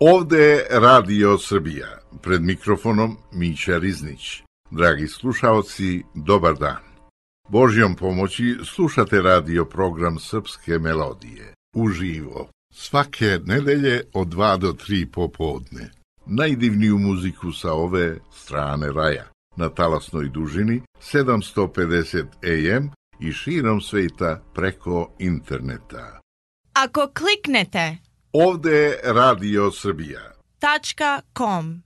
Ovde je Radio Srbija, pred mikrofonom Mića Riznić. Dragi slušaoci, dobar dan. Božjom pomoći slušate radio program Srpske melodije, uživo, svake nedelje od 2 do 3 popodne. Najdivniju muziku sa ove strane raja, na talasnoj dužini 750 AM i širom sveta preko interneta. Ako kliknete Ovde je Radio Srbija. .com.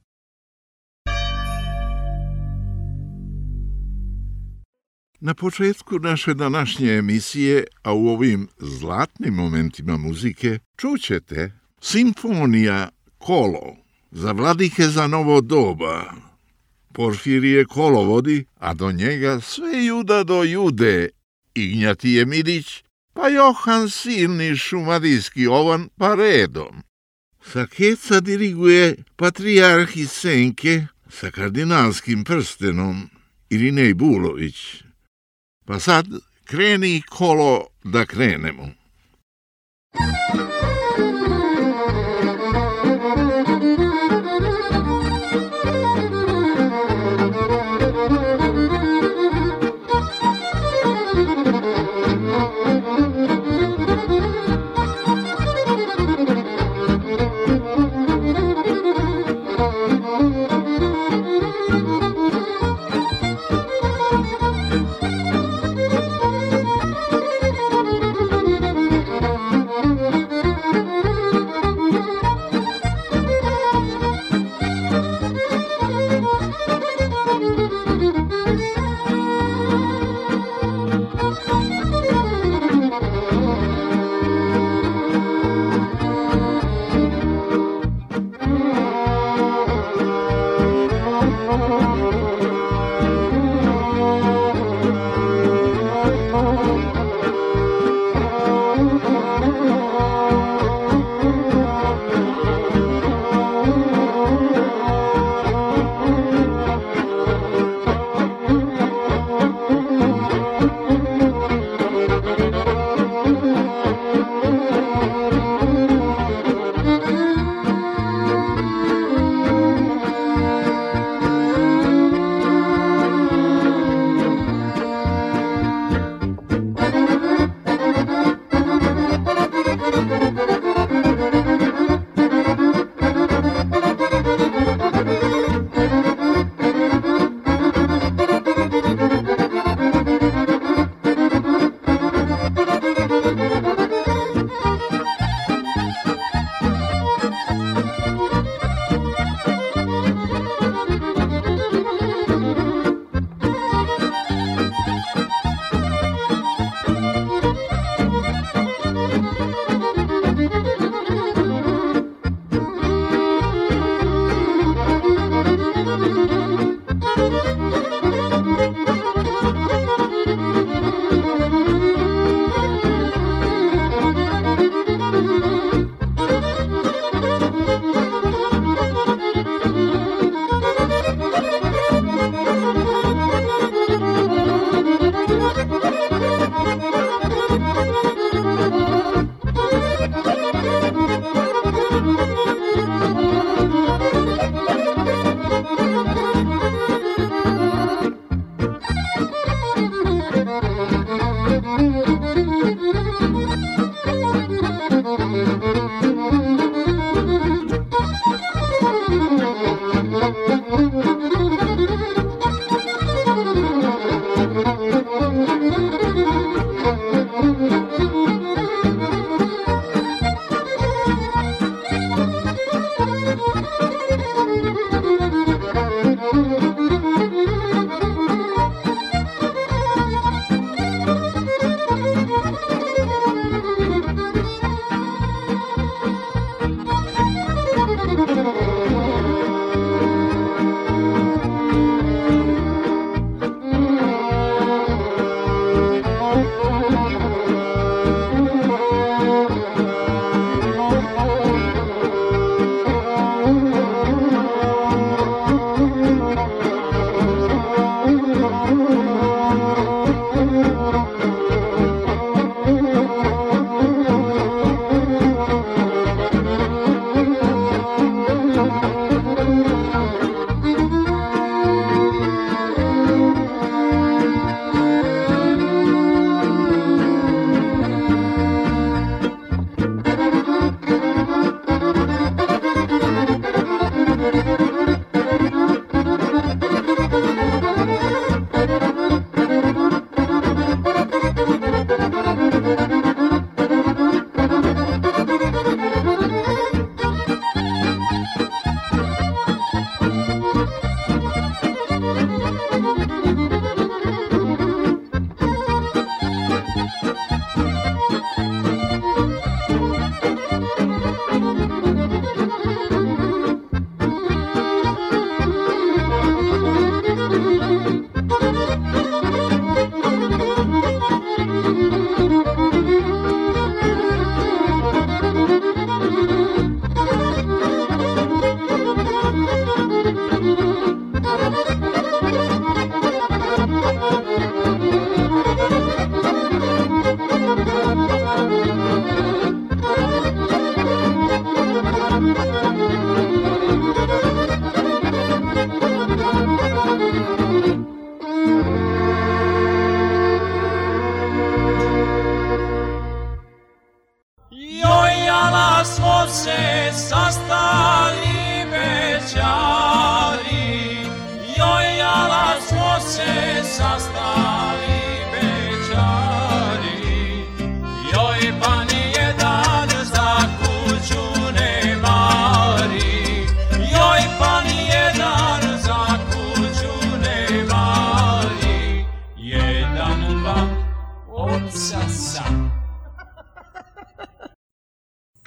Na početku naše današnje emisije, a u ovim zlatnim momentima muzike, čućete Simfonija Kolo za vladike za novo doba. Porfirije kolovodi, a do njega sve Juda do Jude, Ignjatije Midić, pa Johan Silni šumadijski ovan pa redom. Sa keca diriguje patrijarh iz Senke sa kardinalskim prstenom Irinej Bulović. Pa sad kreni kolo da krenemo.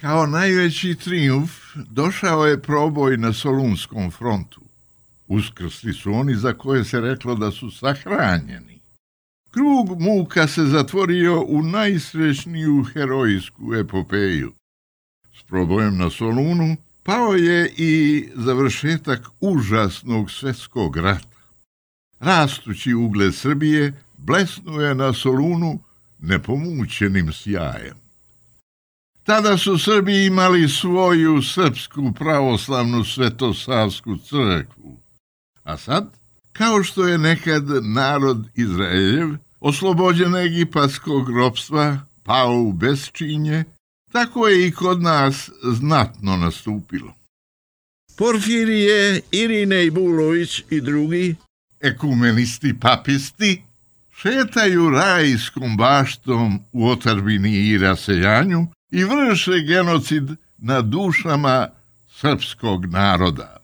Kao najveći trijumf došao je proboj na Solunskom frontu. Uskrsli su oni za koje se reklo da su sahranjeni. Krug muka se zatvorio u najsrećniju herojsku epopeju. S probojem na Solunu pao je i završetak užasnog svjetskog rata. Rastući ugled Srbije blesnuo je na Solunu nepomućenim sjajem. Tada su Srbi imali svoju srpsku pravoslavnu svetosavsku crkvu. A sad, kao što je nekad narod Izraeljev oslobođen egipatskog ropstva pao u besčinje, tako je i kod nas znatno nastupilo. Porfirije, Irinej Bulović i drugi ekumenisti papisti šetaju rajskom baštom u otadžbini i raseljanju i vrše genocid na dušama srpskog naroda.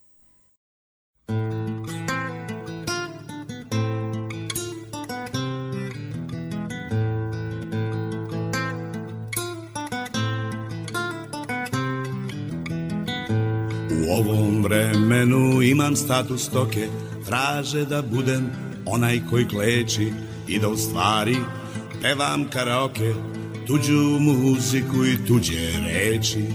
U ovom vremenu imam status stoke, traže da budem onaj koji kleči i da u stvari pevam karaoke, tuđu muziku i tuđe reči.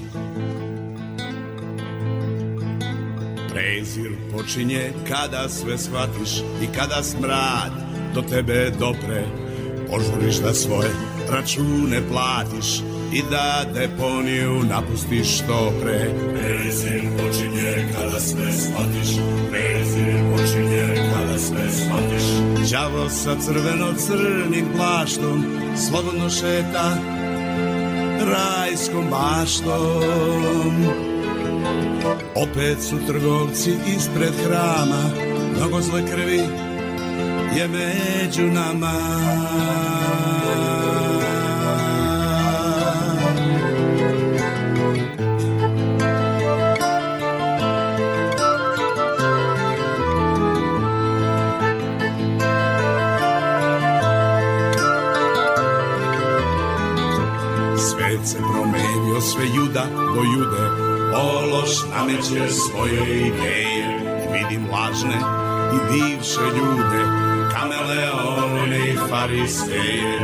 Prezir počinje kada sve shvatiš i kada smrad do tebe dopre, požuriš da svoje račune platiš i da deponiju napustiš što pre. Prezir počinje kada sve shvatiš, prezir počinje kada sve shvatiš. Đavo sa crveno-crnim plaštom slobodno šeta rajskom baštom. Opet su trgovci ispred hrama, mnogo zle krvi je među nama. Svet se promenio, sve juda do jude, ološ nameće svoje ideje. Vidim lažne i bivše ljude, kameleone i fariseje.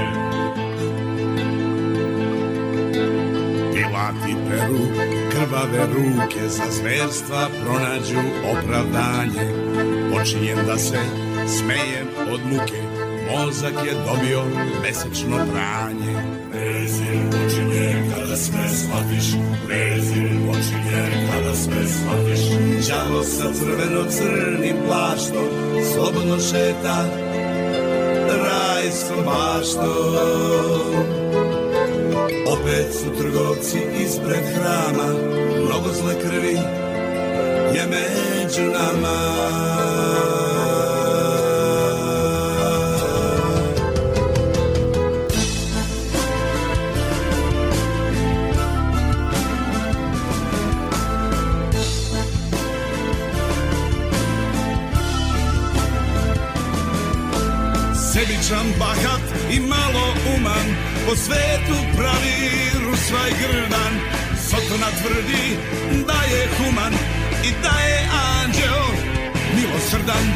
Pilati peru krvave ruke, za zverstva pronađu opravdanje. Počinjem da se smejem od muke, mozak je dobio mesečno pranje. Prezir počinje kada sve shvatiš, prezir počinje kada sve shvatiš. Đavo sa crveno-crnim plaštom slobodno šeta rajskom baštom. Opet su trgovci ispred hrama, mnogo zle krvi je među nama. Sebičan, bahat i malo uman, po svetu pravi rusvaj grdan. Sotona tvrdi da je human i da je anđeo milosrdan.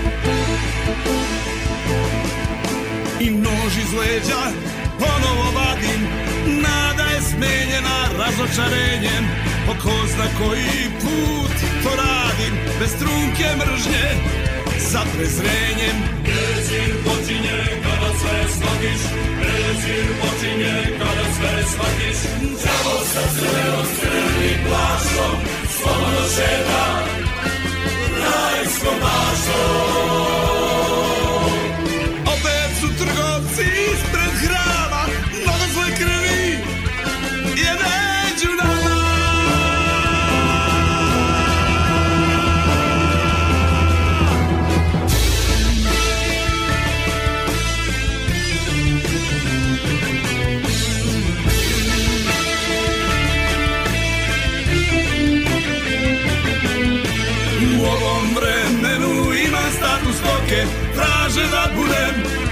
I nož iz leđa ponovo vadim, nada je smenjena razočarenjem. Po ko zna koji put to radim, bez trunke mržnje za prezrenjem. Prezir počinje kada sve shvatiš, prezir počinje kada sve shvatiš. Đavo sa crveno-crnim plaštom slobodno šeta rajskom baštom. Opet su trgovci ispred hrama, mnogo zle krvi je među nama.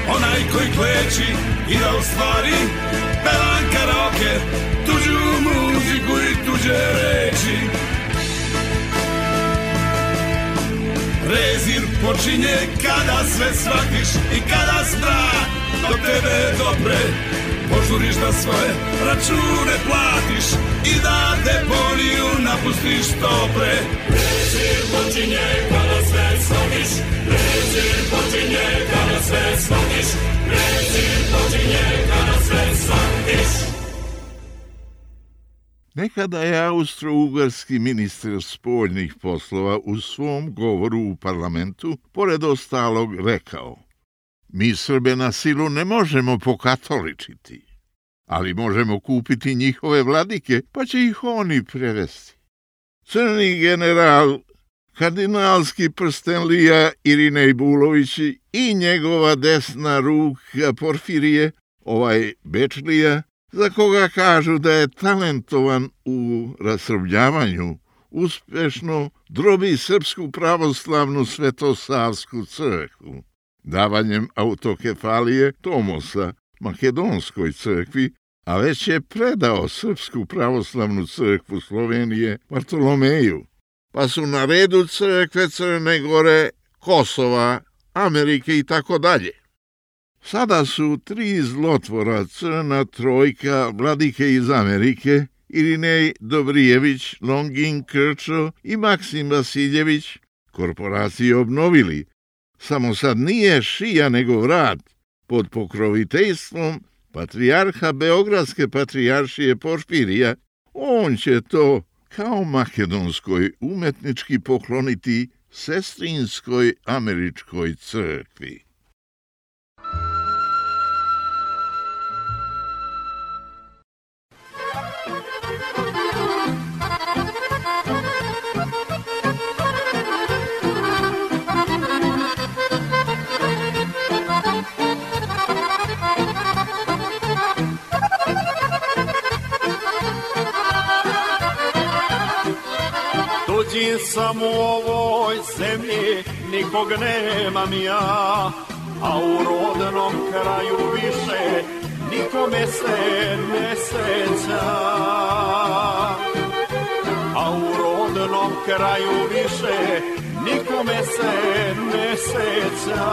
onaj koji kleči i da ostvari, pevam karaoke, tuđu muziku i tuđe reči. Rezir počinje kada sve shvatiš i kada strah do tebe dopre, požuriš da svoje račune platiš i da deponiju napustiš što pre. Prezir počinje kada sve shvatiš, prezir počinje kada sve shvatiš, prezir počinje kada sve shvatiš. Nekada je austro-ugarski ministar spoljnih poslova u svom govoru u parlamentu, pored ostalog, rekao: mi Srbe na silu ne možemo pokatoličiti, ali možemo kupiti njihove vladike, pa će ih oni prevesti. Crni general, kardinalski prstenlija Irinej Bulović i njegova desna ruka Porfirije, ovaj Bečlija, za koga kažu da je talentovan u rasrbljavanju, uspešno drobi Srpsku pravoslavnu Svetosavsku crkvu. Davanjem autokefalije Tomosa Makedonskoj crkvi, a već je predao Srpsku pravoslavnu crkvu Slovenije Bartolomeju, pa su na redu crkve Crne Gore, Kosova, Amerike i tako dalje. Sada su tri zlotvora, Crna trojka, vladike iz Amerike, Irinej Dobrijević, Longin Krčo i Maksim Vasiljević, korporaciju obnovili. Samo sad nije šija nego vrat, pod pokroviteljstvom patrijarha Beogradske patrijaršije Porfirija. On će to kao makedonskoj umetnički pokloniti sestrinskoj američkoj crkvi. Tuđi sam u ovoj zemlji, nikog nemam ja, a u rodnom kraju više nikome se ne seća. A u rodnom kraju više nikome se ne seća.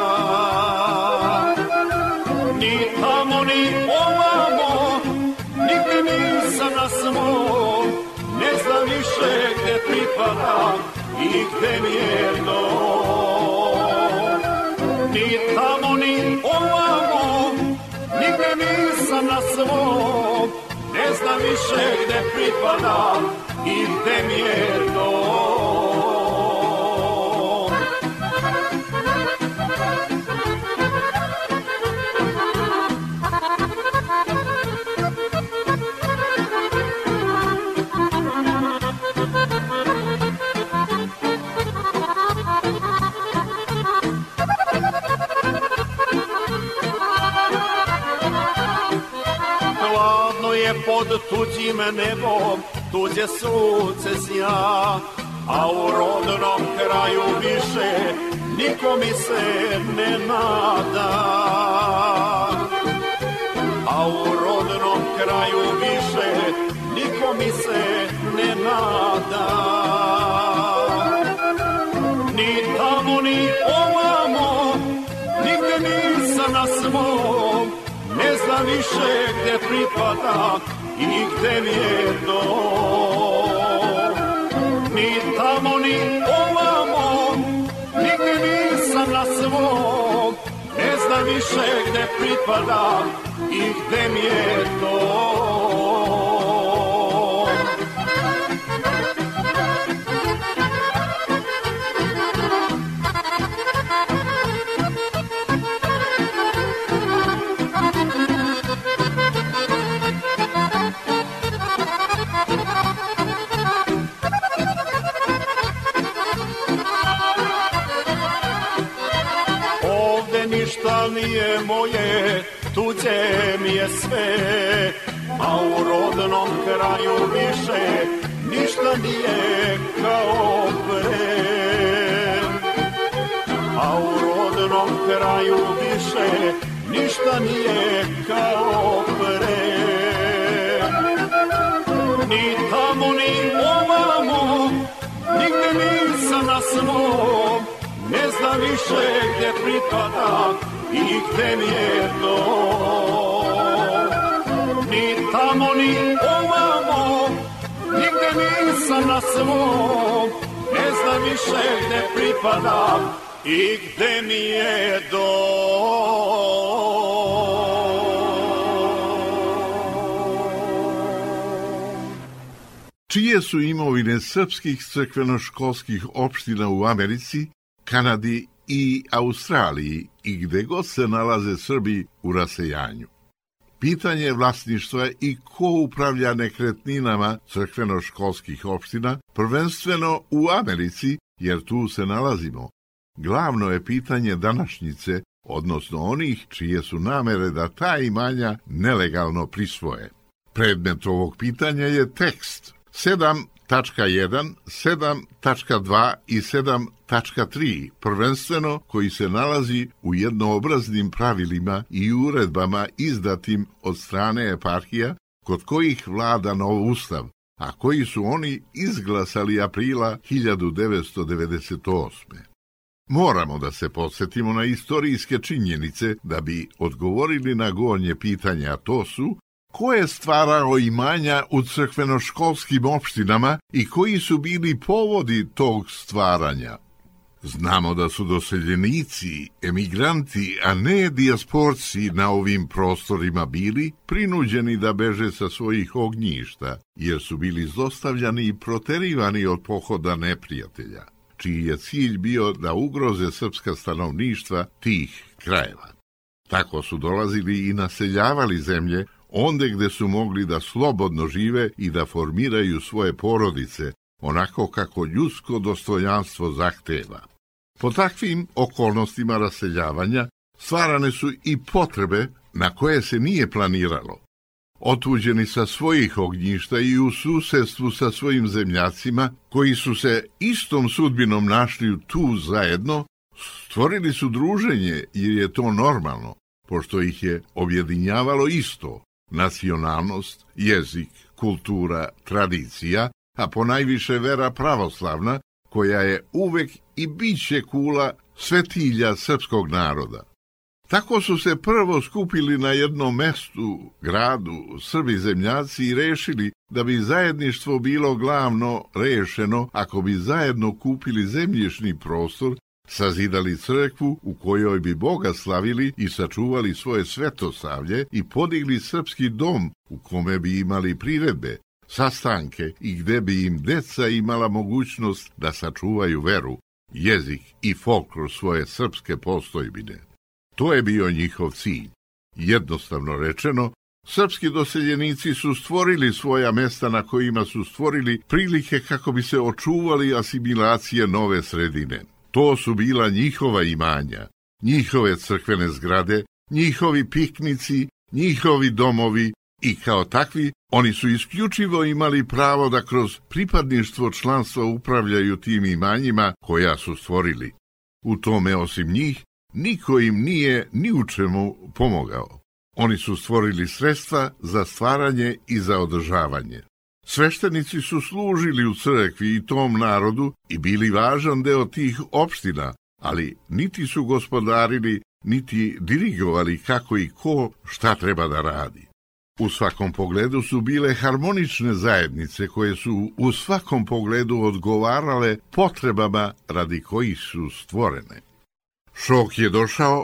Ni tamo ni ovamo, nikad nisam na svom, ne znam više gde pripadam i gde mi je dom. Ni tamo ni ovamo, nigde nisam na svom, ne znam više gde pripadam i gde mi je dom. Pod tuđim nebom tuđe sunce sja, a u rodnom kraju više niko mi se ne nada. A u rodnom kraju više niko mi se ne nada. Ni tamo ni ovamo, nigde nisam na svom, ne znam više gde pripadam i gde mi je dom. Ni tamo ni ovamo, nigde nisam na svom, ne znam više gde pripadam i gde mi je dom. Ništa nije moje, tuđe mi je sve, a u rodnom kraju više ništa nije kao pre. A u rodnom kraju više ništa nije kao pre. Ni tamo, ni ovamo, nigde nisam na svom, ne znam više gde pripadam i gde mi je dom. Ni tamo, ni ovamo, nigde nisam na svom, ne znam više gde pripadam i gde mi je dom. Čije su imovine srpskih crkvenoškolskih opština u Americi, Kanadi i Australiji i gde god se nalaze Srbi u rasejanju? Pitanje vlasništva i ko upravlja nekretninama crkvenoškolskih opština, prvenstveno u Americi, jer tu se nalazimo, glavno je pitanje današnjice, odnosno onih čije su namere da ta imanja nelegalno prisvoje. Predmet ovog pitanja je tekst 7.1, 7.2 i 7.3, prvenstveno koji se nalazi u jednoobraznim pravilima i uredbama izdatim od strane eparhija, kod kojih vlada nov ustav, a koji su oni izglasali aprila 1998. Moramo da se podsjetimo na istorijske činjenice da bi odgovorili na gornje pitanje, a to su: ko je stvarao imanja u crkvenoškolskim opštinama i koji su bili povodi tog stvaranja? Znamo da su doseljenici, emigranti, a ne dijasporci na ovim prostorima bili prinuđeni da beže sa svojih ognjišta, jer su bili zlostavljani i proterivani od pohoda neprijatelja, čiji je cilj bio da ugroze srpska stanovništva tih krajeva. Tako su dolazili i naseljavali zemlje onde gde su mogli da slobodno žive i da formiraju svoje porodice, onako kako ljudsko dostojanstvo zahteva. Po takvim okolnostima raseljavanja stvarane su i potrebe na koje se nije planiralo. Otuđeni sa svojih ognjišta i u susedstvu sa svojim zemljacima, koji su se istom sudbinom našli tu zajedno, stvorili su druženje jer je to normalno, pošto ih je objedinjavalo isto: nacionalnost, jezik, kultura, tradicija, a ponajviše vera pravoslavna, koja je uvek i bit će kula svetilja srpskog naroda. Tako su se prvo skupili na jednom mestu, gradu, Srbi zemljaci i rešili da bi zajedništvo bilo glavno rešeno ako bi zajedno kupili zemljišni prostor, sazidali crkvu u kojoj bi Boga slavili i sačuvali svoje svetosavlje i podigli srpski dom u kome bi imali priredbe, sastanke i gde bi im deca imala mogućnost da sačuvaju veru, jezik i folklor svoje srpske postojbine. To je bio njihov cilj. Jednostavno rečeno, srpski doseljenici su stvorili svoja mesta na kojima su stvorili prilike kako bi se očuvali asimilacije nove sredine. To su bila njihova imanja, njihove crkvene zgrade, njihovi piknici, njihovi domovi i kao takvi oni su isključivo imali pravo da kroz pripadništvo članstva upravljaju tim imanjima koja su stvorili. U tome osim njih niko im nije ni u čemu pomogao. Oni su stvorili sredstva za stvaranje i za održavanje. Sveštenici su služili u crkvi i tom narodu i bili važan deo tih opština, ali niti su gospodarili, niti dirigovali kako i ko šta treba da radi. U svakom pogledu su bile harmonične zajednice koje su u svakom pogledu odgovarale potrebama radi kojih su stvorene. Šok je došao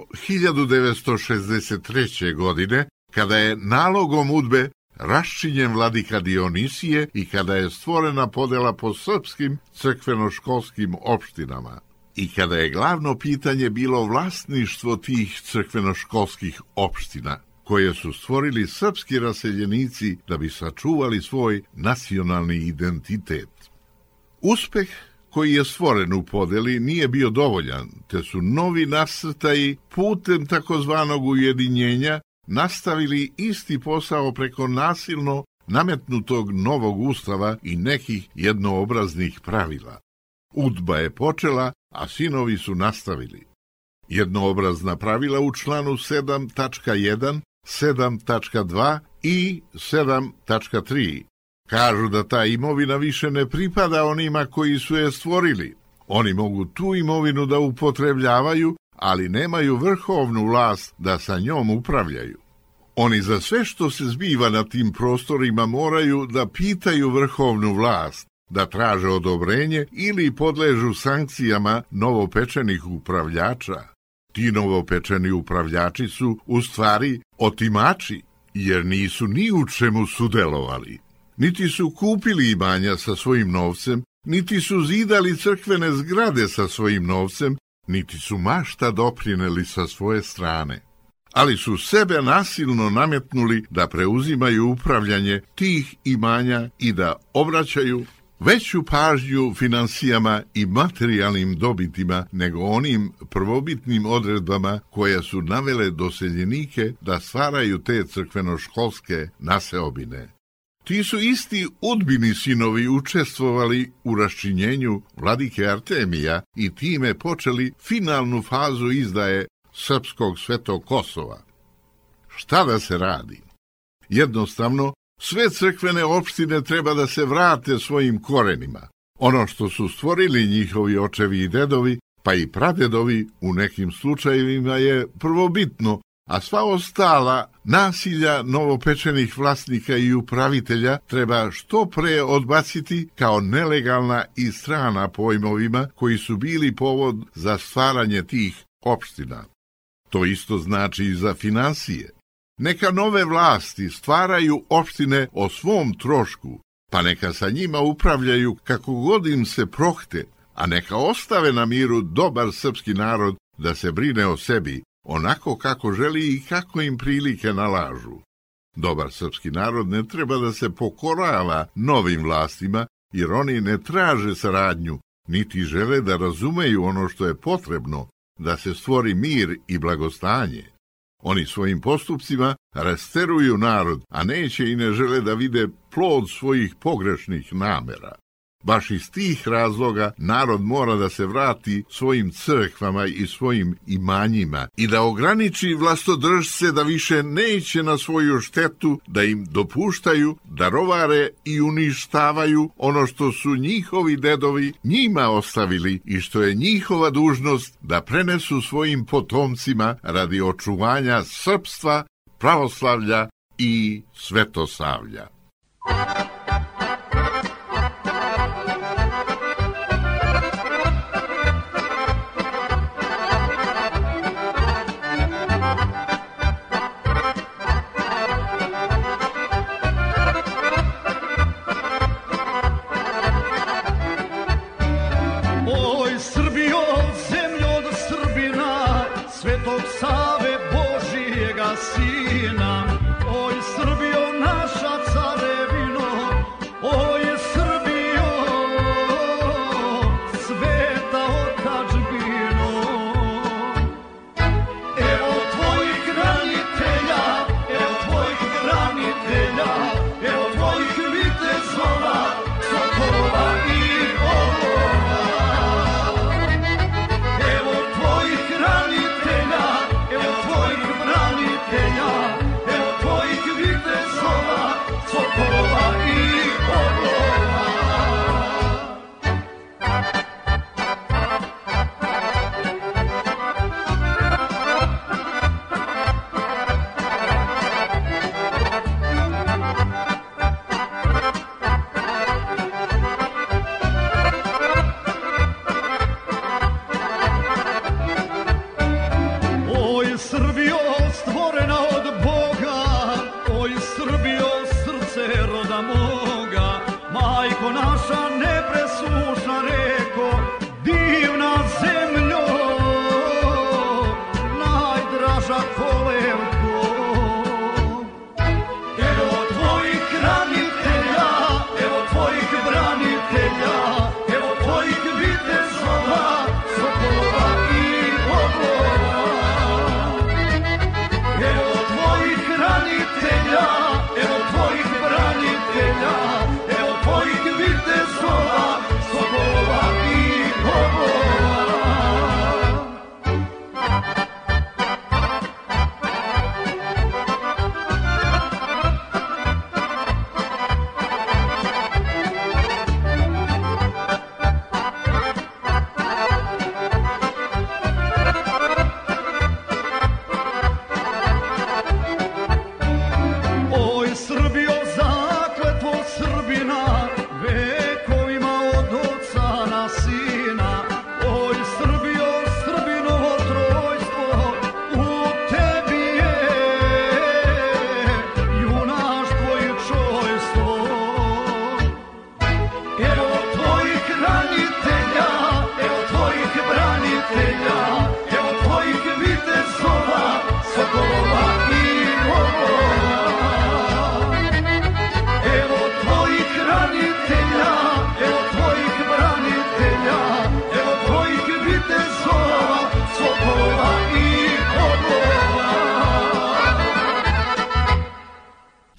1963. godine, kada je nalogom UDBE raščinjen vladika Dionisije i kada je stvorena podela po srpskim crkvenoškolskim opštinama i kada je glavno pitanje bilo vlasništvo tih crkvenoškolskih opština, koje su stvorili srpski raseljenici da bi sačuvali svoj nacionalni identitet. Uspeh koji je stvoren u podeli nije bio dovoljan, te su novi nasrtaji putem takozvanog ujedinjenja nastavili isti posao preko nasilno nametnutog novog ustava i nekih jednoobraznih pravila. UDBA je počela, a sinovi su nastavili. Jednoobrazna pravila u članu 7.1, 7.2 i 7.3 kažu da ta imovina više ne pripada onima koji su je stvorili. Oni mogu tu imovinu da upotrebljavaju, ali nemaju vrhovnu vlast da sa njom upravljaju. Oni za sve što se zbiva na tim prostorima moraju da pitaju vrhovnu vlast, da traže odobrenje ili podležu sankcijama novopečenih upravljača. Ti novopečeni upravljači su u stvari otimači, jer nisu ni u čemu sudelovali. Niti su kupili imanja sa svojim novcem, niti su zidali crkvene zgrade sa svojim novcem, niti su mašta doprineli sa svoje strane. Ali su sebe nasilno nametnuli da preuzimaju upravljanje tih imanja i da obraćaju veću pažnju finansijama i materijalnim dobitima nego onim prvobitnim odredbama koje su navele doseljenike da stvaraju te crkvenoškolske naseobine. Ti su isti Udbini sinovi učestvovali u raščinjenju vladike Artemija i time počeli finalnu fazu izdaje srpskog Svetog Kosova. Šta da se radi? Jednostavno, sve crkvene opštine treba da se vrate svojim korenima. Ono što su stvorili njihovi očevi i dedovi, pa i pradedovi u nekim slučajevima je prvobitno, a sva ostala nasilja novopečenih vlasnika i upravitelja treba što pre odbaciti kao nelegalna i strana pojmovima koji su bili povod za stvaranje tih opština. To isto znači i za finansije. Neka nove vlasti stvaraju opštine o svom trošku, pa neka sa njima upravljaju kako god im se prohte, a neka ostave na miru dobar srpski narod da se brine o sebi, onako kako želi i kako im prilike nalažu. Dobar srpski narod ne treba da se pokorava novim vlastima, jer oni ne traže saradnju, niti žele da razumeju ono što je potrebno, da se stvori mir i blagostanje. Oni svojim postupcima rasteruju narod, a neće i ne žele da vide plod svojih pogrešnih namera. Baš iz tih razloga narod mora da se vrati svojim crkvama i svojim imanjima i da ograniči vlastodržce da više neće na svoju štetu da im dopuštaju da rovare i uništavaju ono što su njihovi dedovi njima ostavili i što je njihova dužnost da prenesu svojim potomcima radi očuvanja srpstva, pravoslavlja i svetosavlja.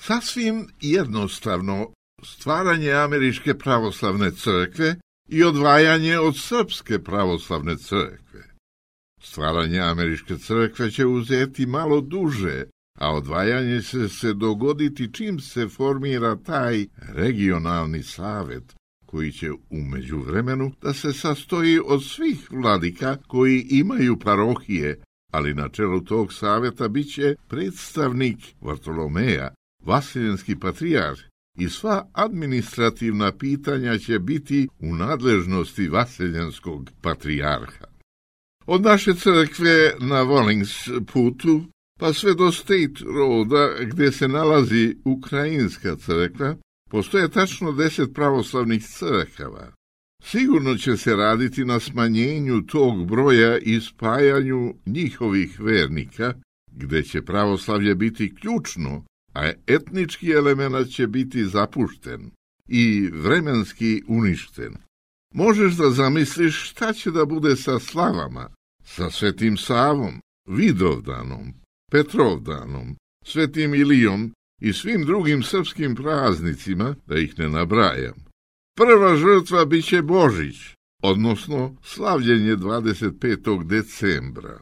Sasvim jednostavno, stvaranje Američke pravoslavne crkve i odvajanje od Srpske pravoslavne crkve. Stvaranje Američke crkve će uzeti malo duže, a odvajanje će se dogoditi čim se formira taj regionalni savet, koji će u međuvremenu da se sastoji od svih vladika koji imaju parohije, ali na čelu tog saveta bit će predstavnik Vartolomeja, vaseljenski patrijarh, i sva administrativna pitanja će biti u nadležnosti vaseljenskog patrijarha. Od naše crkve na Volings putu pa sve do State Roada, gdje se nalazi Ukrajinska crkva, postoje tačno 10 pravoslavnih crkava. Sigurno će se raditi na smanjenju tog broja i spajanju njihovih vernika, gdje će pravoslavlje biti ključno, a etnički element će biti zapušten i vremenski uništen. Možeš da zamisliš šta će da bude sa slavama, sa Svetim Savom, Vidovdanom, Petrovdanom, Svetim Ilijom i svim drugim srpskim praznicima, da ih ne nabrajam. Prva žrtva biće Božić, odnosno slavljenje 25. decembra.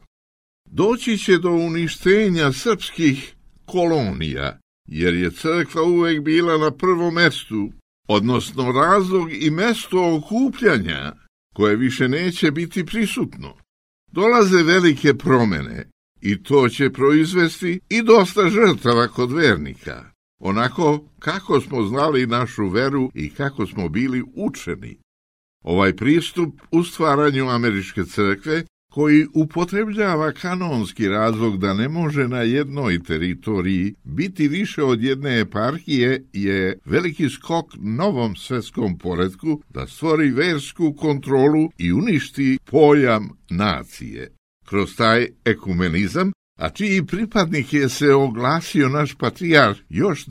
Doći će do uništenja srpskih kolonija, jer je crkva uvek bila na prvom mestu, odnosno razlog i mesto okupljanja, koje više neće biti prisutno. Dolaze velike promene i to će proizvesti i dosta žrtava kod vernika, onako kako smo znali našu veru i kako smo bili učeni. Ovaj pristup u stvaranju Američke crkve, koji upotrebljava kanonski razlog da ne može na jednoj teritoriji biti više od jedne eparhije, je veliki skok novom svetskom poretku da stvori versku kontrolu i uništi pojam nacije. Kroz taj ekumenizam, a čiji pripadnik je se oglasio naš patrijarh još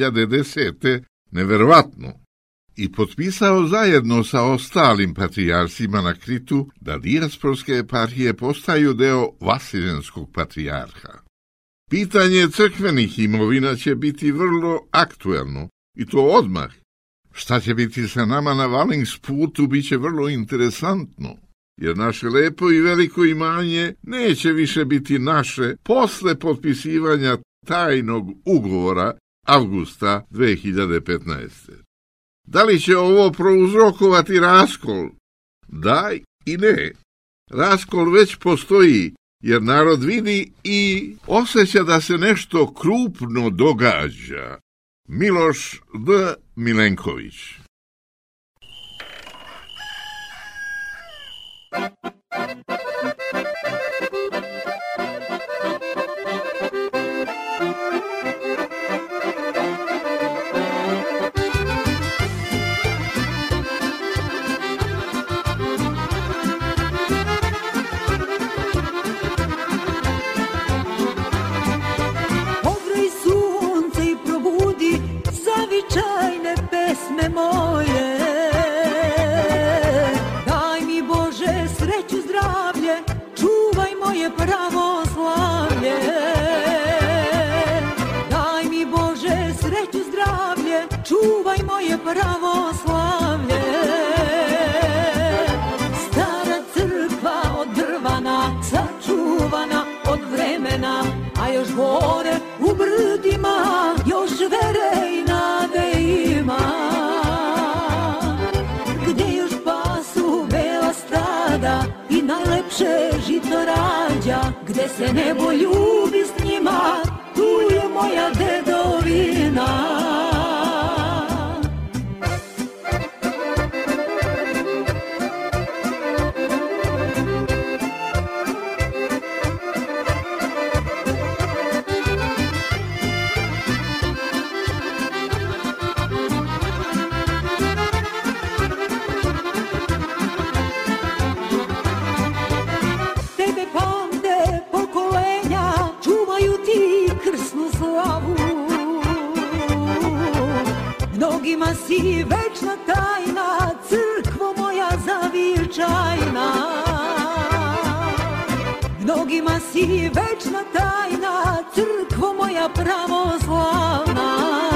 2010. neverovatno, i potpisao zajedno sa ostalim patrijarsima na Kritu da dijasporske eparhije postaju deo vaseljenskog patrijarha. Pitanje crkvenih imovina će biti vrlo aktuelno, i to odmah. Šta će biti sa nama na Valings putu bit će vrlo interesantno, jer naše lepo i veliko imanje neće više biti naše posle potpisivanja tajnog ugovora avgusta 2015. Da li će ovo prouzrokovati raskol? Da i ne. Raskol već postoji, jer narod vidi i osjeća da se nešto krupno događa. Miloš D. Milenković. Moje, daj mi Bože sreću, zdravlje, čuvaj moje pravoslavlje. Daj mi Bože sreću, zdravlje, čuvaj moje pravoslavlje. Stara crkva od drvana, sačuvana od vremena, a još gore u brdima, još vere i nade ima. I najlepše žito rađa, gde se nebo ljubi s njima, tu je moja dedovina. Mnogima si večna tajna, crkvo moja zavičajna. Mnogima si večna tajna, crkvo moja pravoslavna.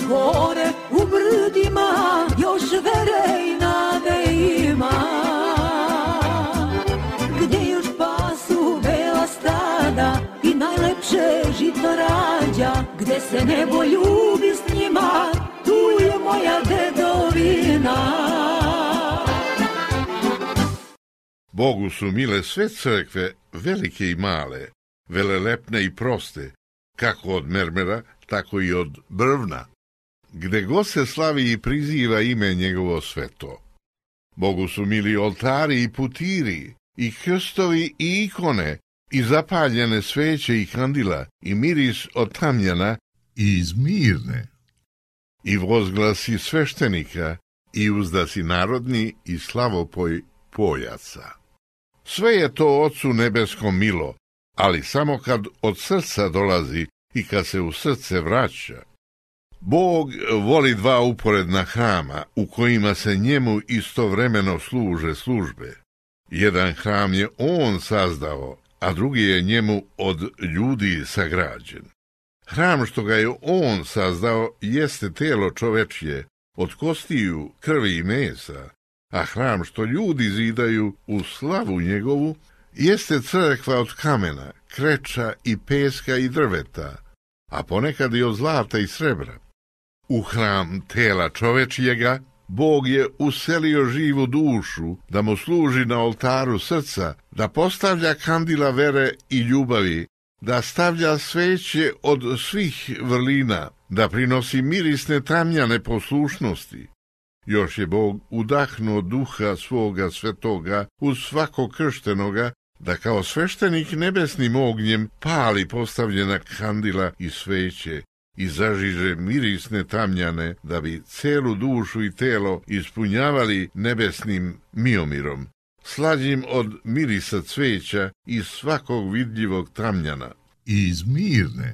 gore u brdima još vere i nade ima. Gdje još pasu bela stada i najlepše žito rađa, gdje se nebo ljubi s njima, tu je moja dedovina. Bogu su mile sve crkve, velike i male, velelepne i proste, kako od mermera, tako i od brvna, gde god se slavi i priziva ime njegovo sveto. Bogu su mili oltari i putiri, i krstovi i ikone, i zapaljene sveće i kandila, i miris od tamjana i izmirne, i vozglasi sveštenika, i uzdasi narodni i slavopoj pojaca. Sve je to Ocu nebeskom milo, ali samo kad od srca dolazi i kad se u srce vraća. Bog voli dva uporedna hrama u kojima se njemu istovremeno služe službe. Jedan hram je on sazdao, a drugi je njemu od ljudi sagrađen. Hram što ga je on sazdao jeste telo čovečje, od kostiju, krvi i mesa, a hram što ljudi zidaju u slavu njegovu jeste crkva od kamena, kreča i peska i drveta, a ponekad i od zlata i srebra. U hram tela čovečjega Bog je uselio živu dušu da mu služi na oltaru srca, da postavlja kandila vere i ljubavi, da stavlja sveće od svih vrlina, da prinosi mirisne tamjane poslušnosti. Još je Bog udahnuo duha svoga svetoga u svakog krštenoga, da kao sveštenik nebesnim ognjem pali postavljena kandila i sveće i zažiže mirisne tamjane, da bi celu dušu i telo ispunjavali nebesnim miomirom, slađim od mirisa cveća i svakog vidljivog tamjana. I izmirne.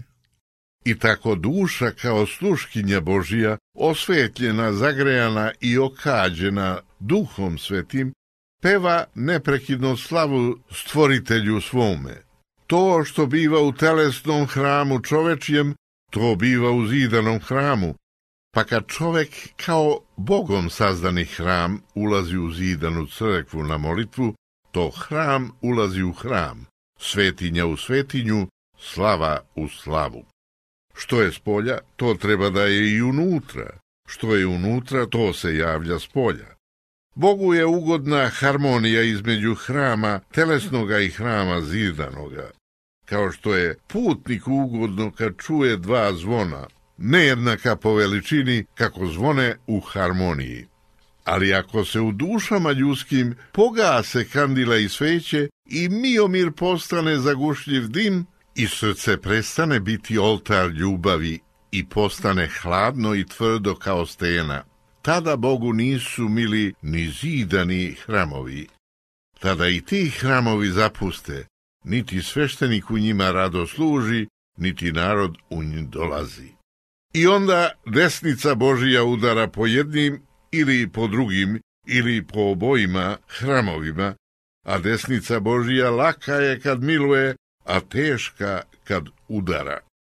I tako duša kao sluškinja Božija, osvetljena, zagrejana i okađena Duhom Svetim, peva neprekidno slavu Stvoritelju svome. To što biva u telesnom hramu čovečjem, to biva u zidanom hramu, pa kad čovek kao Bogom sazdani hram ulazi u zidanu crkvu na molitvu, to hram ulazi u hram, svetinja u svetinju, slava u slavu. Što je spolja, to treba da je i unutra. Što je unutra, to se javlja spolja. Bogu je ugodna harmonija između hrama telesnoga i hrama zidanoga. Kao što je putniku ugodno kad čuje dva zvona, nejednaka po veličini kako zvone u harmoniji. Ali ako se u dušama ljudskim pogase kandila i sveće i miomir postane zagušljiv dim, i srce prestane biti oltar ljubavi i postane hladno i tvrdo kao stena, tada Bogu nisu mili ni zidani hramovi. Tada i ti hramovi zapuste, niti sveštenik u njima rado služi, niti narod u njih dolazi. I onda desnica Božija udara po jednim ili po drugim ili po obojima hramovima, a desnica Božija laka je kad miluje, a teška kad udara.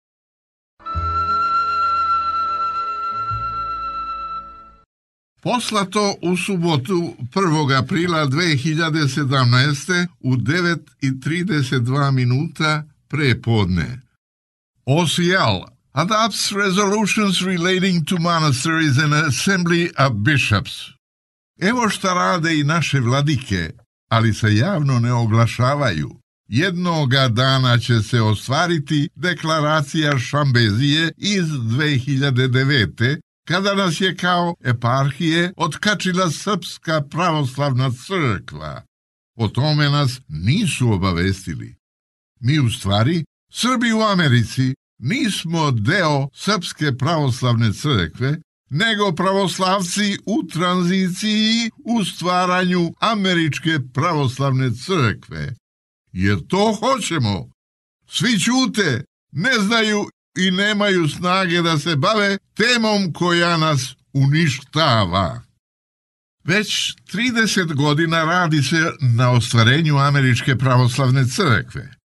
Poslato u subotu 1. aprila 2017. u 9:32 minuta pre podne. OCL adopts resolutions relating to monasteries and assembly of bishops. Evo šta rade i naše vladike, ali se javno ne oglašavaju. Jednoga dana će se ostvariti deklaracija Šambezije iz 2009. kada nas je kao eparhije otkačila Srpska pravoslavna crkva. O tome nas nisu obavestili. Mi u stvari, Srbi u Americi, nismo deo Srpske pravoslavne crkve, nego pravoslavci u tranziciji u stvaranju Američke pravoslavne crkve. Jer to hoćemo. Svi ćute, ne znaju i nemaju snage da se bave temom koja nas uništava. Već 30 godina radi se na ostvarenju Američke pravoslavne crkve.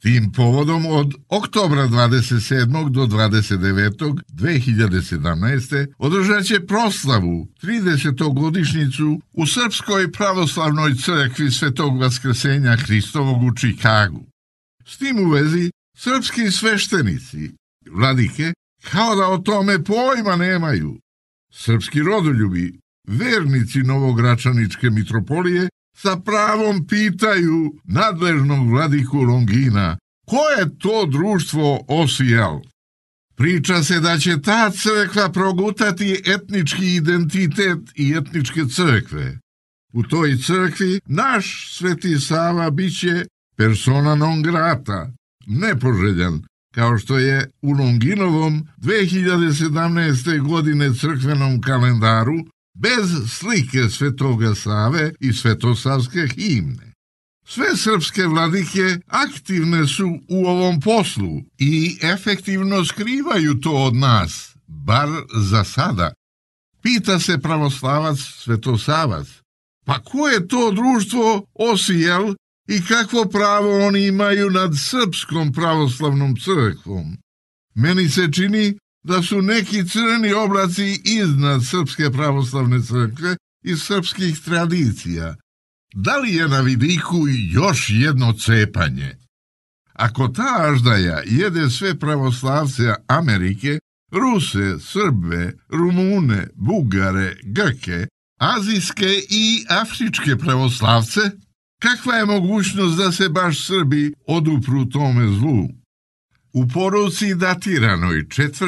Tim povodom od oktobra 27. do 29. 2017. održat će proslavu 30. u Srpskoj pravoslavnoj crkvi Svetog Vaskrsenja Hristovog u Čikagu. S tim u vezi, srpski sveštenici, vladike, kao da o tome pojma nemaju. Srpski rodoljubi, vernici Novogračaničke mitropolije, sa pravom pitaju nadležnog vladiku Longina ko je to društvo OCL. Priča se da će ta crkva progutati etnički identitet i etničke crkve. U toj crkvi naš Sveti Sava biće persona non grata, nepoželjan, kao što je u Longinovom 2017. godine crkvenom kalendaru bez slike Svetoga Save i svetosavske himne. Sve srpske vladike aktivne su u ovom poslu i efektivno skrivaju to od nas, bar za sada. Pita se pravoslavac Svetosavac, pa ko je to društvo OCL i kakvo pravo oni imaju nad Srpskom pravoslavnom crkvom? Meni se čini da su neki crni oblaci iznad Srpske pravoslavne crkve i srpskih tradicija. Da li je na vidiku još jedno cepanje? Ako ta aždaja jede sve pravoslavce Amerike, Ruse, Srbe, Rumune, Bugare, Grke, azijske i afričke pravoslavce, kakva je mogućnost da se baš Srbi odupru tome zlu? U poruci datiranoj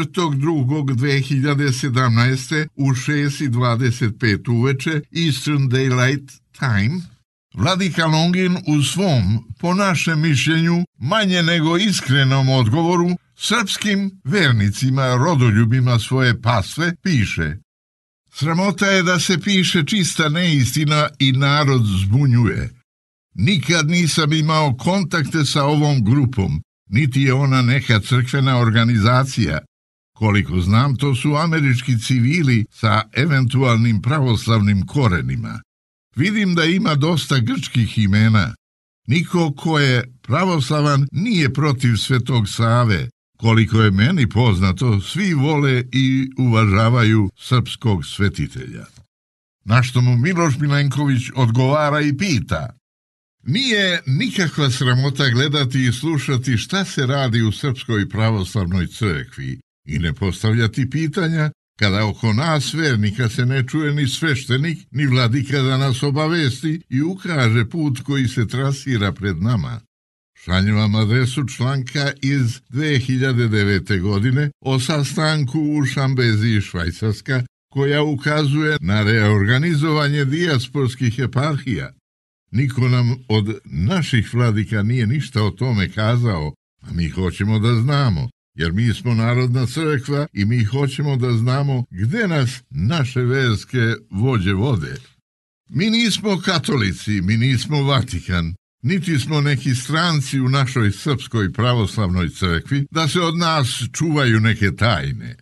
4.2.2017. u 6:25 uveče Eastern Daylight Time, vladika Longin u svom, po našem mišljenju, manje nego iskrenom odgovoru srpskim vernicima, rodoljubima svoje pasve, piše: sramota je da se piše čista neistina i narod zbunjuje. Nikad nisam imao kontakte sa ovom grupom, niti je ona neka crkvena organizacija. Koliko znam, to su američki civili sa eventualnim pravoslavnim korenima. Vidim da ima dosta grčkih imena. Niko ko je pravoslavan nije protiv Svetog Save. Koliko je meni poznato, svi vole i uvažavaju srpskog svetitelja. Na što mu Miloš Milenković odgovara i pita: nije nikakva sramota gledati i slušati šta se radi u Srpskoj pravoslavnoj crkvi i ne postavljati pitanja kada oko nas vernika se ne čuje ni sveštenik ni vladika da nas obavesti i ukaže put koji se trasira pred nama. Šaljem vam adresu članka iz 2009. godine o sastanku u Šambeziji, Švajcarska, koja ukazuje na reorganizovanje dijasporskih eparhija. Niko nam od naših vladika nije ništa o tome kazao, a mi hoćemo da znamo, jer mi smo narodna crkva i mi hoćemo da znamo gde nas naše verske vođe vode. Mi nismo katolici, mi nismo Vatikan, niti smo neki stranci u našoj Srpskoj pravoslavnoj crkvi da se od nas čuvaju neke tajne.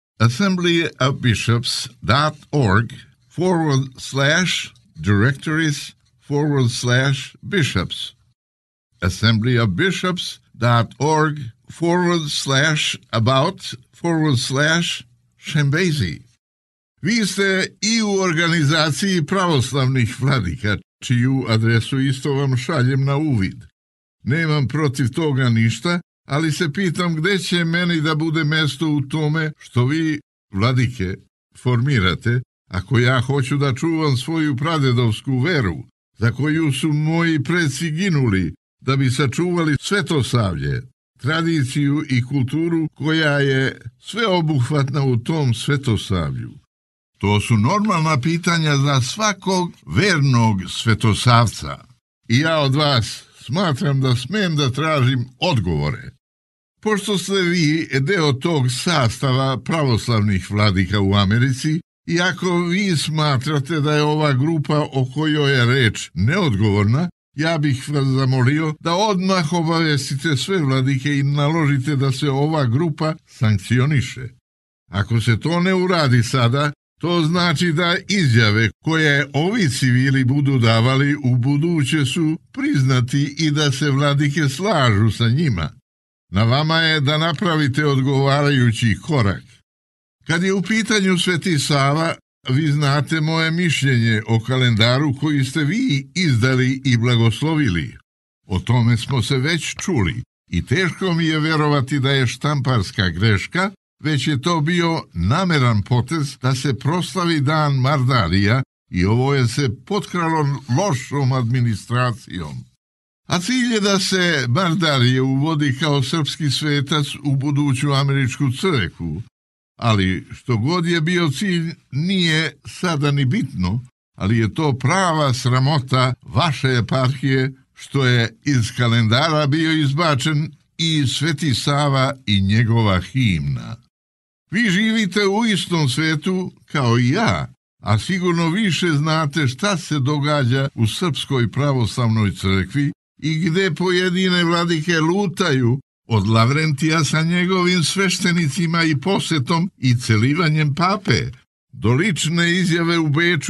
assemblyofbishops.org/directories/bishops assemblyofbishops.org/about/Šembezi. Vi ste i u organizaciji pravoslavnih vladika, čiju adresu isto vam šaljem na uvid. Nemam protiv toga ništa, ali se pitam gde će meni da bude mesto u tome što vi, vladike, formirate, ako ja hoću da čuvam svoju pradedovsku veru, za koju su moji preci ginuli, da bi sačuvali svetosavlje, tradiciju i kulturu koja je sveobuhvatna u tom svetosavlju. To su normalna pitanja za svakog vernog svetosavca. I ja od vas smatram da smem da tražim odgovore. Pošto ste vi deo tog sastava pravoslavnih vladika u Americi, i ako vi smatrate da je ova grupa o kojoj je reč neodgovorna, ja bih vas zamolio da odmah obavestite sve vladike i naložite da se ova grupa sankcioniše. Ako se to ne uradi sada, To znači da izjave koje ovi civili budu davali u buduće su priznati i da se vladike slažu sa njima. Na vama je da napravite odgovarajući korak. Kad je u pitanju Sveti Sava, vi znate moje mišljenje o kalendaru koji ste vi izdali i blagoslovili. O tome smo se već čuli i teško mi je vjerovati da je štamparska greška, već je to bio nameran potez da se proslavi dan Mardarija i ovo je se potkralo lošom administracijom. A cilj je da se Mardarije uvodi kao srpski svetac u buduću američku crkvu. Ali što god je bio cilj nije sada ni bitno, ali je to prava sramota vaše eparhije što je iz kalendara bio izbačen i Sveti Sava i njegova himna. Vi živite u istom svetu kao i ja, a sigurno više znate šta se događa u Srpskoj pravoslavnoj crkvi i gde pojedine vladike lutaju od Lavrentija sa njegovim sveštenicima i posjetom i celivanjem pape, do lične izjave u Beču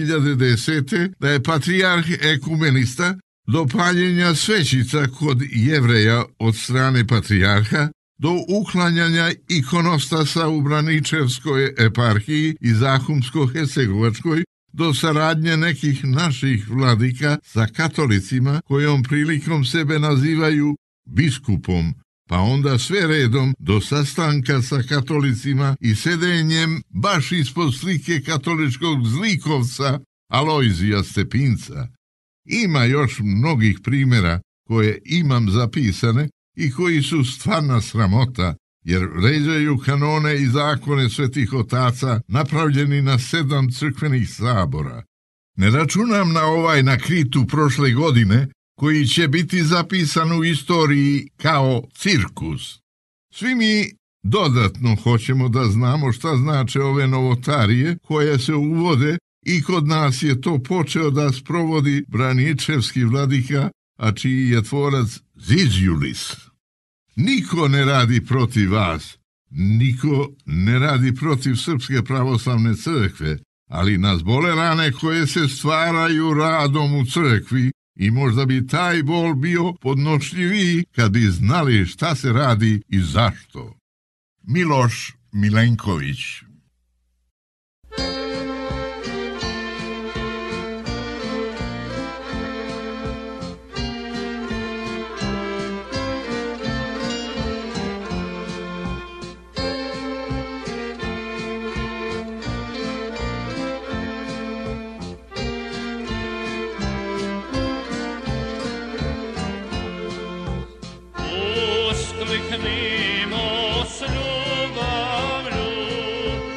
2010. da je patrijarh ekumenista, do paljenja svećica kod Jevreja od strane patrijarha, do uklanjanja ikonostasa u Braničevskoj eparhiji i Zahumsko-Hercegovačkoj, do saradnje nekih naših vladika sa katolicima kojom prilikom sebe nazivaju biskupom, pa onda sve redom do sastanka sa katolicima i sedenjem baš ispod slike katoličkog zlikovca Alojzija Stepinca. Ima još mnogih primjera koje imam zapisane i koji su stvarna sramota, jer vređaju kanone i zakone svetih otaca napravljeni na 7 crkvenih sabora. Ne računam na ovaj na Kritu prošle godine, koji će biti zapisan u istoriji kao cirkus. Svi mi dodatno hoćemo da znamo šta znače ove novotarije koje se uvode i kod nas je to počeo da sprovodi Braničevski vladika, a čiji je tvorac Ziziulis. Niko ne radi protiv vas, niko ne radi protiv Srpske pravoslavne crkve, ali nas bole rane koje se stvaraju radom u crkvi i možda bi taj bol bio podnošljiviji kad bi znali šta se radi i zašto. Miloš Milenković. Uskliknimo s ljubavlju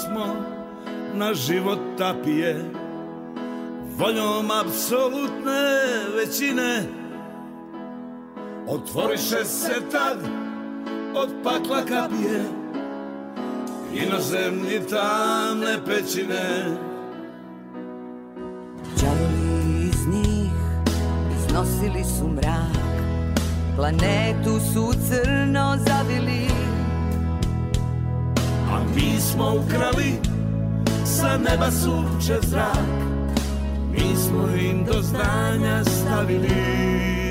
pismo na život tapije, voljom apsolutne većine. Otvoriše se tad od pakla kapije, inozemni tamne pećine. Đavoli iz njih iznosili su mrak, planetu su crno zavili, a mi smo ukrali sa neba sunče zrak, mi smo im do znanja stavili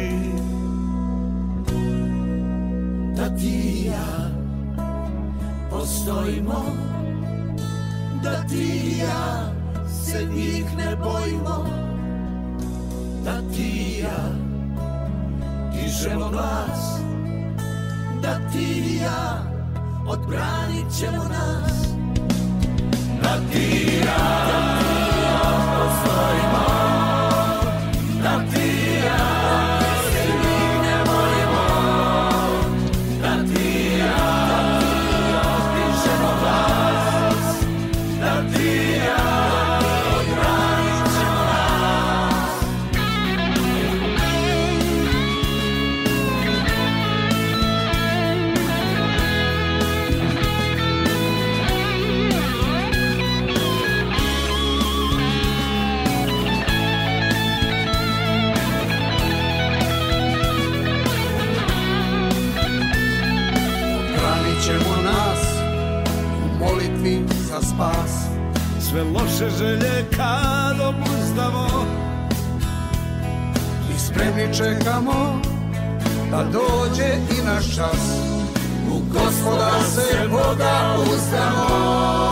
da ti i ja postojimo, da ti i ja se njih ne bojimo, da ti i ja dižemo glas, da ti i ja odbranit ćemo nas, da ti i ja postojimo, da ti i ja se njih ne bojimo, da ti i ja dižemo glas, da ti i ja odbranit ćemo nas. Ćemo nas u molitvi za spas, sve loše želje kad obuzdamo i spremni čekamo da dođe i naš čas. U Gospoda se Boga uzdamo.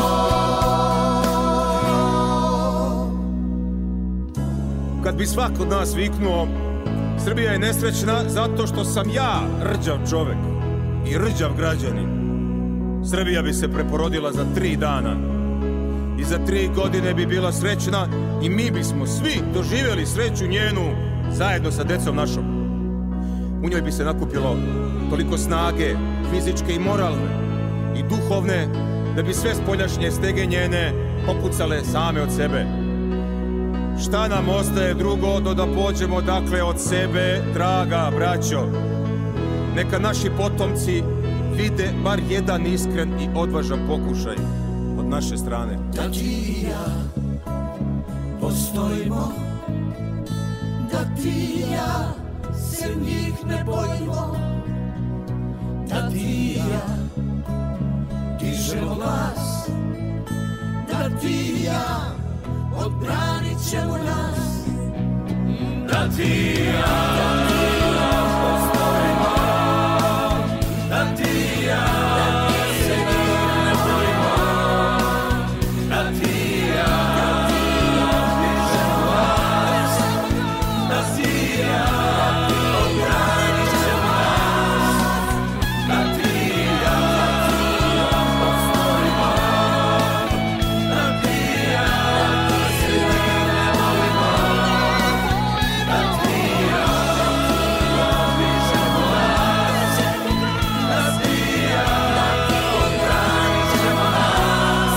Kad bi svako od nas viknuo Srbija je nesrećna zato što sam ja rđav čovek i rđav građanin, Srbija bi se preporodila za 3 dana i za 3 godine bi bila srećna i mi bismo svi doživjeli sreću njenu zajedno sa decom našom. U njoj bi se nakupilo toliko snage, fizičke i moralne i duhovne, da bi sve spoljašnje stege njene popucale same od sebe. Šta nam ostaje drugo do da pođemo dakle od sebe, draga braćo? Neka naši potomci vide bar jedan iskren i odvažan pokušaj od naše strane. Da ti i ja postojimo, da ti i ja se njih ne bojimo, da ti i ja dižemo glas, da ti i ja odbranit ćemo nas, da ti i ja postojimo, da ti i ja se njih ne bojimo, da ti i ja dižemo glas, da ti i ja odbranit ćemo nas, da ti i ja postojimo, da ti i ja se njih ne bojimo, da ti i ja dižemo glas, da ti i ja odbranit ćemo nas.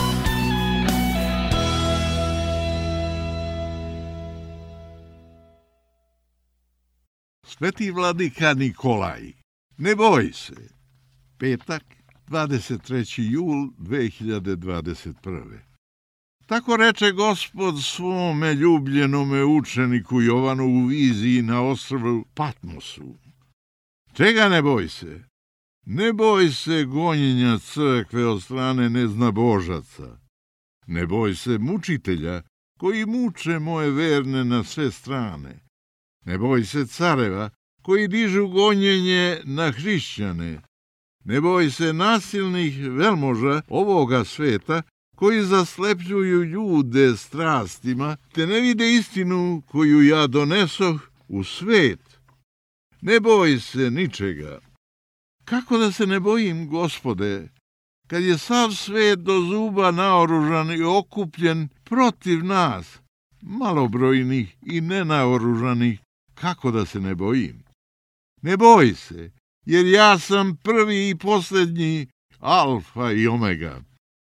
Sveti vladika Nikolaj, ne boj se. Petak, 23. jul 2021. Tako reče Gospod svome ljubljenome učeniku Jovanu u viziji na ostrvu Patmosu. Čega ne boj se? Ne boj se gonjenja crkve od strane neznabožaca. Ne boj se mučitelja koji muče moje verne na sve strane. Ne boj se careva koji dižu gonjenje na hrišćane. Ne boj se nasilnih velmoža ovoga sveta koji zaslepljuju ljude strastima, te ne vide istinu koju ja donesoh u svet. Ne boj se ničega. Kako da se ne bojim, Gospode, kad je sav svet do zuba naoružan i okupljen protiv nas, malobrojnih i nenaoružanih, kako da se ne bojim? Ne boj se, jer ja sam prvi i posljednji, alfa i omega.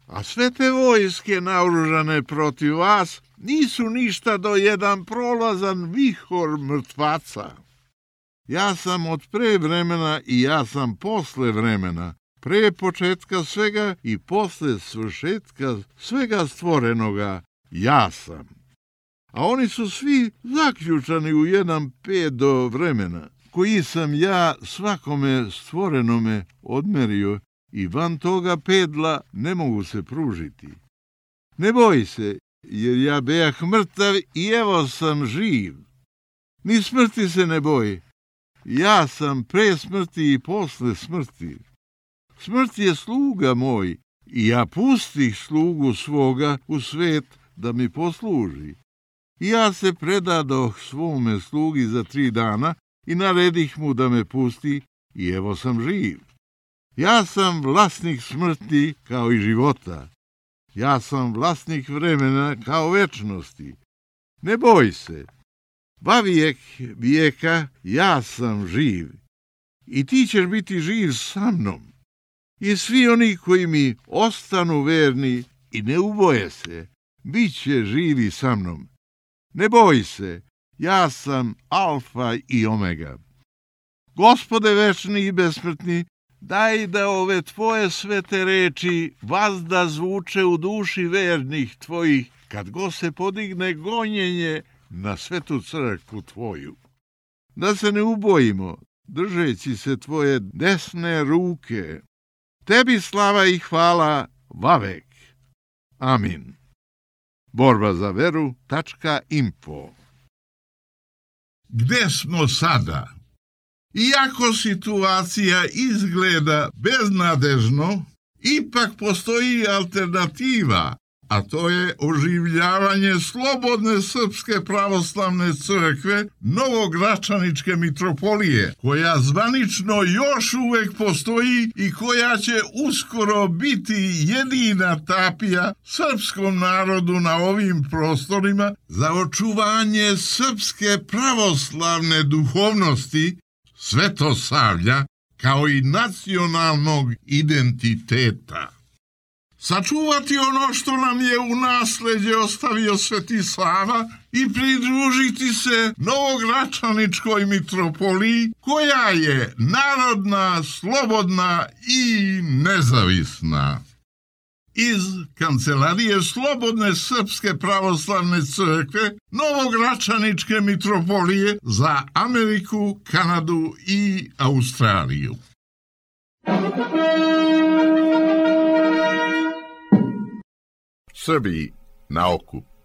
a sve te vojske naoružane protiv vas nisu ništa do jedan prolazan vihor mrtvaca. Ja sam od pre vremena i ja sam posle vremena, pre početka svega i posle svršetka svega stvorenoga, ja sam. A oni su svi zaključani u jedan pedo vremena, koji sam ja svakome stvorenome odmerio i van toga pedla ne mogu se pružiti. Ne boj se, jer ja bejah mrtav i evo sam živ. Ni smrti se ne boj, ja sam pre smrti i posle smrti. Smrt je sluga moj i ja pustih slugu svoga u svet da mi posluži. I ja se predadoh svome slugi za 3 dana i naredih mu da me pusti i evo sam živ. Ja sam vlasnik smrti kao i života. Ja sam vlasnik vremena kao večnosti. Ne boj se, vavijek vijeka ja sam živ i ti ćeš biti živ sa mnom. I svi oni koji mi ostanu verni i ne uboje se, bit će živi sa mnom. Ne boj se, ja sam Alfa i Omega. Gospode večni i besmrtni, daj da ove tvoje svete reči vazda zvuče u duši vernih tvojih, kad go se podigne gonjenje na svetu crkvu tvoju. Da se ne ubojimo, držeći se tvoje desne ruke. Tebi slava i hvala vavek. Amin. Borba za veru.info. Gde smo sada? Iako situacija izgleda beznadežno, ipak postoji alternativa, a to je oživljavanje slobodne Srpske pravoslavne crkve Novogračaničke mitropolije, koja zvanično još uvek postoji i koja će uskoro biti jedina tapija srpskom narodu na ovim prostorima za očuvanje srpske pravoslavne duhovnosti, svetosavlja, kao i nacionalnog identiteta. Sačuvati ono što nam je u nasleđe ostavio Sveti Sava i pridružiti se Novogračaničkoj mitropoliji, koja je narodna, slobodna i nezavisna. Iz Kancelarije Slobodne Srpske pravoslavne crkve Novogračaničke mitropolije za Ameriku, Kanadu i Australiju. Srbiji na okup.